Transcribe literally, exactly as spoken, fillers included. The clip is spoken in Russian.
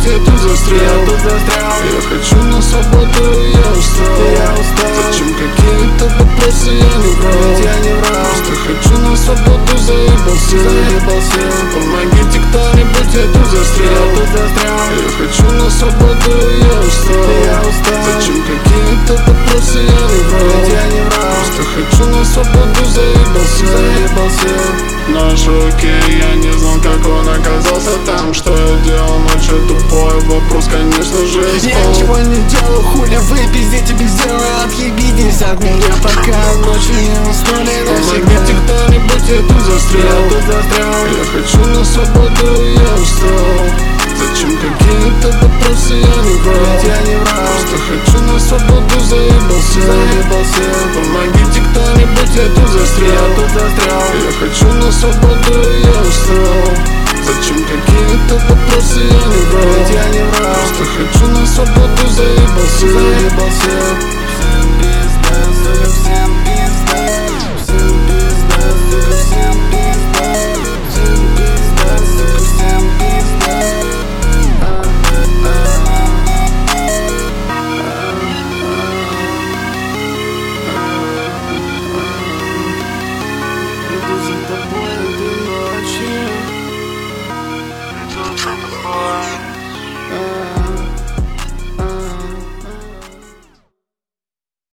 я тут застрял, я тут застрял. Я хочу на свободу, и я устал, я устал. Зачем какие-то вопросы, я не врал, я не врал. Просто хочу на свободу, заебался, заебался. Помогите кто-нибудь, я тут застрял, я тут застрял. Я хочу на свободу, и я устал, я устал. Зачем какие-то вопросы, я не врал, я не врал. Просто хочу на свободу, заебался, заебался. Нож в руке, я не знал, как он оказался там. Что я делал ночью, тупой вопрос, конечно же, я спал. Я ничего не делал, хули вы пиздите без дела. Отъебитесь от меня, пока ночью не уснули навсегда. Помогите кто-нибудь, я тут застрял, я тут застрял. Я хочу на свободу, и я устал. Зачем какие-то вопросы, я не врал, я не врал. Просто хочу на свободу, заебался, заебался. Помогите кто-нибудь, я тут застрял, я тут застрял. Я хочу на свободу, и я устал. Зачем какие-то вопросы, я не врал, я не врал. Просто хочу на свободу, заебался, заебался. Всем пизда, сука, всем пизда. Всем пизда, сука, всем пизда. Всем пизда, сука, всем пизда. Иду за тобой.